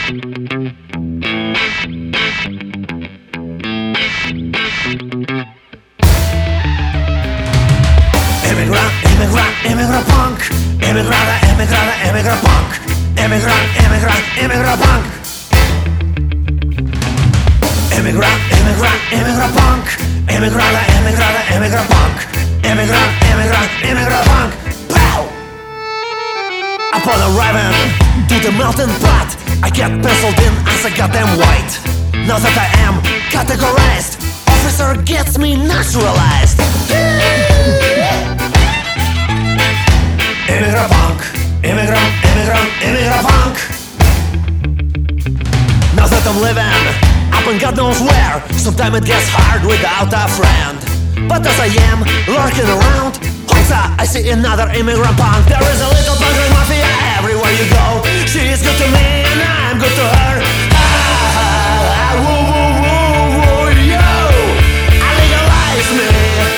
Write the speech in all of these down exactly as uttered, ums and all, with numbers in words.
Emigrant, immigrant, immigrant punk. Emigrada, emigrada, emigrant punk. Emigrant, immigrant, immigrant punk. Emigrant, immigrant, immigrant punk. Emigrada, emigrada, emigrant punk. Emigrant, immigrant, immigrant punk. Pow! Upon arriving to the mountain path, I get penciled in as a goddamn white. Now that I am categorized, officer gets me naturalized. Immigrant punk, immigrant, immigrant, immigrant punk. Now that I'm living up and God knows where, sometimes it gets hard without a friend. But as I am lurking around, Hoxa, I see another immigrant punk. There is a little punk like mafia everywhere you go. She is good to me and I'm good to her. Ah, ah, ah, woo, woo, woo, woo, yo, I legalize me.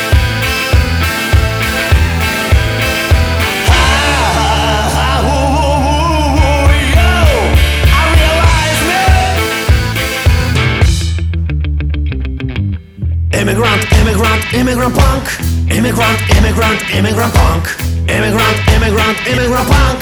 Immigrant, immigrant, immigrant punk. Immigrant, immigrant, immigrant punk. Immigrant, immigrant, immigrant punk.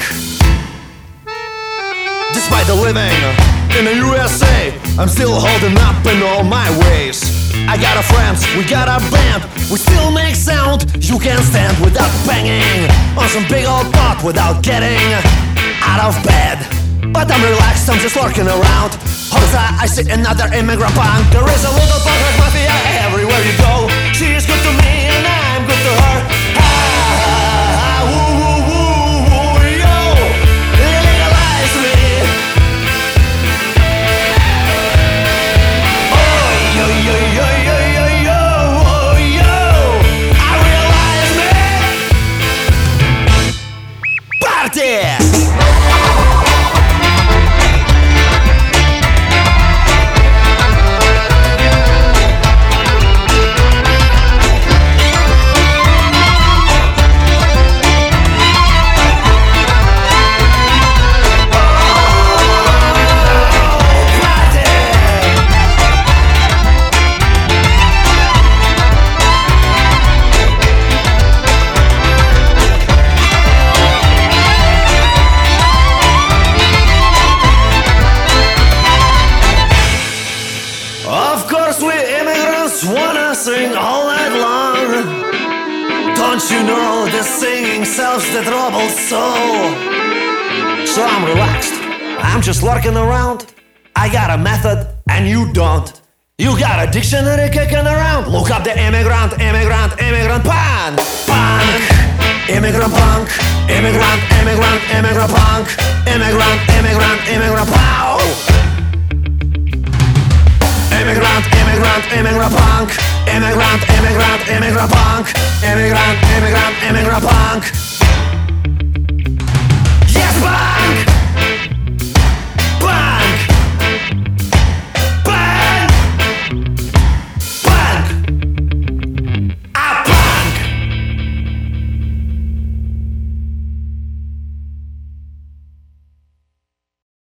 Despite the living in the U S A, I'm still holding up in all my ways. I got a friends, we got a band. We still make sound you can't stand without banging on some big old pot without getting out of bed. But I'm relaxed, I'm just lurking around. Hoxa, I see another immigrant punk. There is a little punk like mafia everywhere you go. She is good to me and I'm good to her. Ah, ah, ah, woo, woo, woo, woo, yo, legalize me. Oh, yo, yo, yo, yo, yo, yo, oh, yo, I realize me. Party! Wanna sing all night long. Don't you know the singing solves the troubled soul? So I'm relaxed, I'm just lurking around. I got a method and you don't. You got a dictionary kicking around. Look up the immigrant, immigrant, immigrant punk. Punk, immigrant punk. Immigrant, immigrant, immigrant punk. Immigrant, immigrant, immigrant pow. Immigrant, immigrant, immigrant punk. Immigrant, immigrant, immigrant punk. Immigrant, immigrant, immigrant punk.